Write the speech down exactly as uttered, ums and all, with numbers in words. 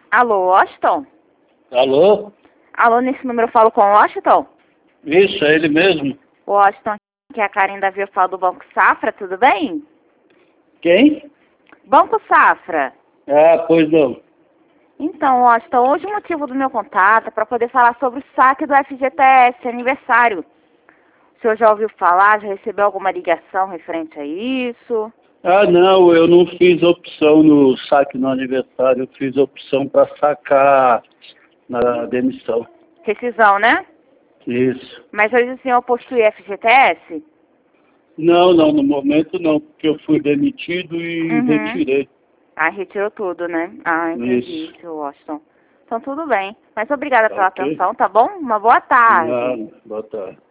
Alô, Washington? Alô? Alô, nesse número eu falo com o Washington? Isso, é ele mesmo. Washington, que é a Karen da Via fala do Banco Safra, tudo bem? Quem? Banco Safra. Ah, pois não. Então, Washington, hoje o motivo do meu contato é para poder falar sobre o saque do F G T S, aniversário. O senhor já ouviu falar, já recebeu alguma ligação referente a isso? Ah, não, eu não fiz opção no saque no aniversário, eu fiz opção para sacar na demissão. Rescisão, né? Isso. Mas hoje o senhor possui F G T S? Não, não, no momento não, porque eu fui demitido e Uhum. retirei. Ah, retirou tudo, né? Ah, entendi, Isso. seu Washington. Então tudo bem. Mas obrigada Tá pela ok? atenção, tá bom? Uma boa tarde. Nada, boa tarde.